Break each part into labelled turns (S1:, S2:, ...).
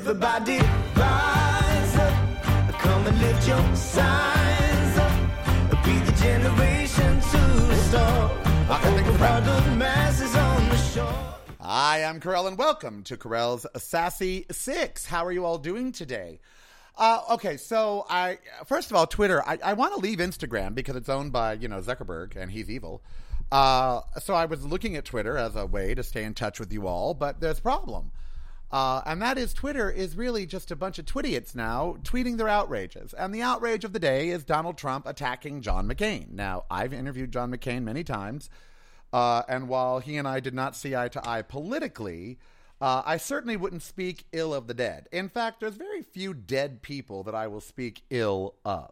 S1: Everybody rise up, come and lift your signs up, be the generation to restore. Proud of masses on the shore.
S2: Hi, I'm Carell, and welcome to Carell's Sassy Six. How are you all doing today? Okay, so first of all, Twitter, I want to leave Instagram because it's owned by, Zuckerberg, and he's evil. So I was looking at Twitter as a way to stay in touch with you all, but there's a problem. And that is Twitter is really just a bunch of twidiots now tweeting their outrages. And the outrage of the day is Donald Trump attacking John McCain. Now, I've interviewed John McCain many times. And while he and I did not see eye to eye politically, I certainly wouldn't speak ill of the dead. In fact, there's very few dead people that I will speak ill of.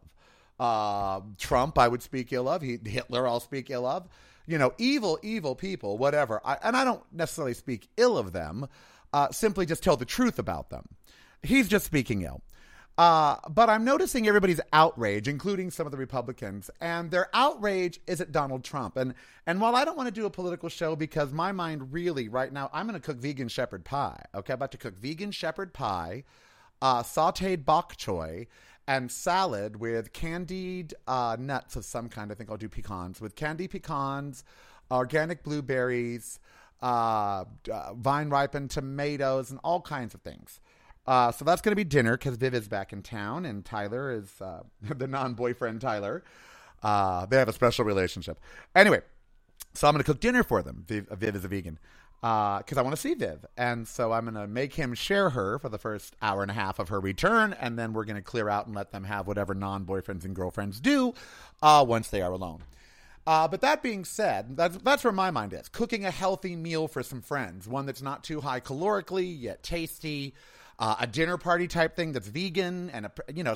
S2: Trump, I would speak ill of. Hitler, I'll speak ill of. Evil people, whatever. And I don't necessarily speak ill of them. Simply just tell the truth about them. He's just speaking ill. But I'm noticing everybody's outrage, including some of the Republicans, and their outrage is at Donald Trump. And while I don't want to do a political show because my mind really right now, I'm going to cook vegan shepherd pie. Okay, I'm about to cook vegan shepherd pie, sauteed bok choy, and salad with candied nuts of some kind. I think I'll do pecans with candied pecans, organic blueberries, vine-ripened tomatoes, and all kinds of things. So that's going to be dinner because Viv is back in town and Tyler is the non-boyfriend Tyler. They have a special relationship. Anyway, so I'm going to cook dinner for them. Viv is a vegan because I want to see Viv. And so I'm going to make him share her for the first hour and a half of her return. And then we're going to clear out and let them have whatever non-boyfriends and girlfriends do once they are alone. But that being said, that's where my mind is. Cooking a healthy meal for some friends. One that's not too high calorically, yet tasty. A dinner party type thing that's vegan. And,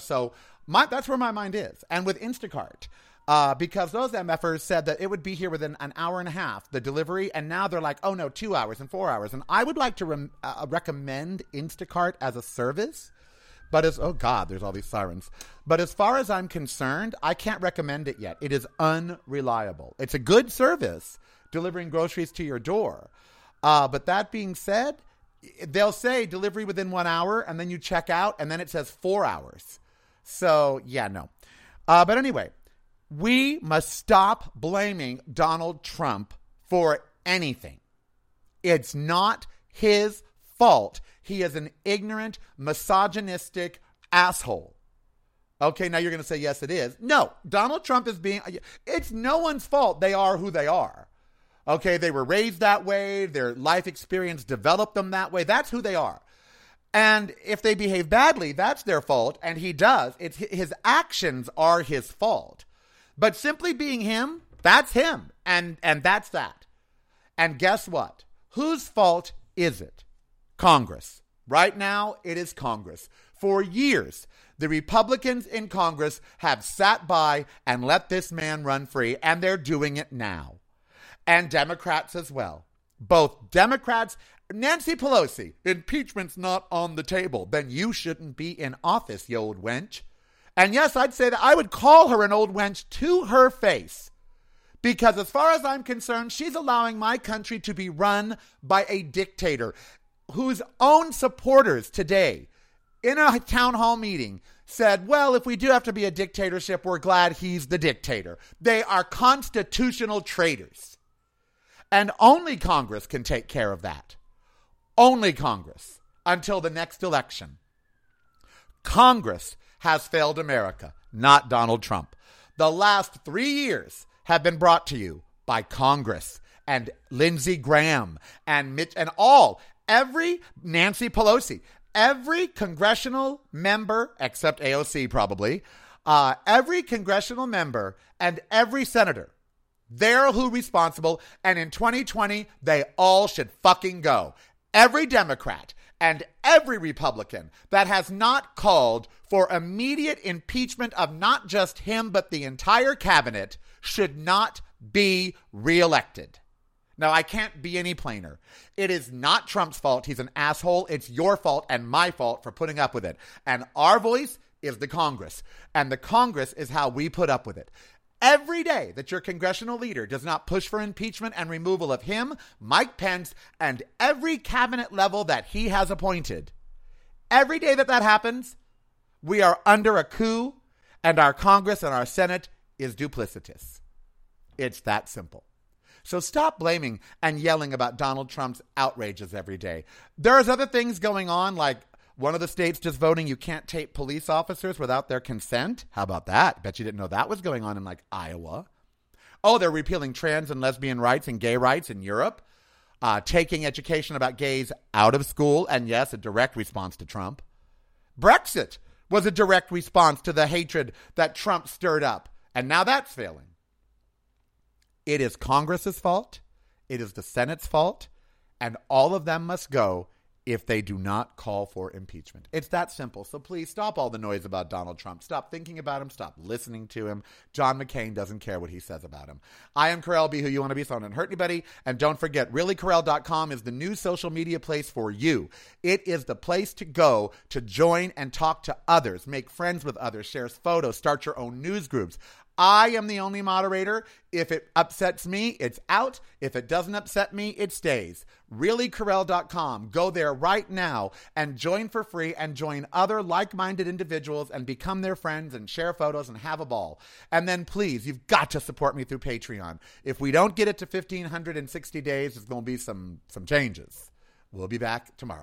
S2: that's where my mind is. And with Instacart, because those MFers said that it would be here within an hour and a half, the delivery. And now they're like, oh, no, 2 hours and 4 hours. And I would like to recommend Instacart as a service. But oh God, there's all these sirens. But as far as I'm concerned, I can't recommend it yet. It is unreliable. It's a good service, delivering groceries to your door. But that being said, they'll say delivery within 1 hour, and then you check out, and then it says 4 hours. So, yeah, no. But anyway, we must stop blaming Donald Trump for anything. It's not his fault. He is an ignorant, misogynistic asshole. Okay, now you're going to say, yes, it is. No, Donald Trump is it's no one's fault they are who they are. Okay, they were raised that way. Their life experience developed them that way. That's who they are. And if they behave badly, that's their fault. And he does. His actions are his fault. But simply being him, that's him. And that's that. And guess what? Whose fault is it? Congress. Right now, it is Congress. For years, the Republicans in Congress have sat by and let this man run free, and they're doing it now. And Democrats as well. Both Democrats, Nancy Pelosi, impeachment's not on the table. Then you shouldn't be in office, you old wench. And yes, I'd say that I would call her an old wench to her face. Because as far as I'm concerned, she's allowing my country to be run by a dictator whose own supporters today in a town hall meeting said, well, if we do have to be a dictatorship, we're glad he's the dictator. They are constitutional traitors. And only Congress can take care of that. Only Congress until the next election. Congress has failed America, not Donald Trump. The last 3 years have been brought to you by Congress and Lindsey Graham and Mitch and every Nancy Pelosi, every congressional member, except AOC probably, every congressional member and every senator, they're who responsible. And in 2020, they all should fucking go. Every Democrat and every Republican that has not called for immediate impeachment of not just him, but the entire cabinet should not be reelected. Now, I can't be any plainer. It is not Trump's fault. He's an asshole. It's your fault and my fault for putting up with it. And our voice is the Congress. And the Congress is how we put up with it. Every day that your congressional leader does not push for impeachment and removal of him, Mike Pence, and every cabinet level that he has appointed, Every day that happens, we are under a coup, and our Congress and our Senate is duplicitous. It's that simple. So stop blaming and yelling about Donald Trump's outrages every day. There's other things going on, like one of the states just voting you can't tape police officers without their consent. How about that? Bet you didn't know that was going on in like Iowa. Oh, they're repealing trans and lesbian rights and gay rights in Europe. Taking education about gays out of school. And yes, a direct response to Trump. Brexit was a direct response to the hatred that Trump stirred up. And now that's failing. It is Congress's fault. It is the Senate's fault. And all of them must go if they do not call for impeachment. It's that simple. So please stop all the noise about Donald Trump. Stop thinking about him. Stop listening to him. John McCain doesn't care what he says about him. I am Carell. Be who you want to be, so I don't hurt anybody. And don't forget, reallycarell.com is the new social media place for you. It is the place to go to join and talk to others, make friends with others, share photos, start your own news groups. I am the only moderator. If it upsets me, it's out. If it doesn't upset me, it stays. reallycarell.com. Go there right now and join for free and join other like-minded individuals and become their friends and share photos and have a ball. And then please, you've got to support me through Patreon. If we don't get it to 1,560 days, there's going to be some changes. We'll be back tomorrow.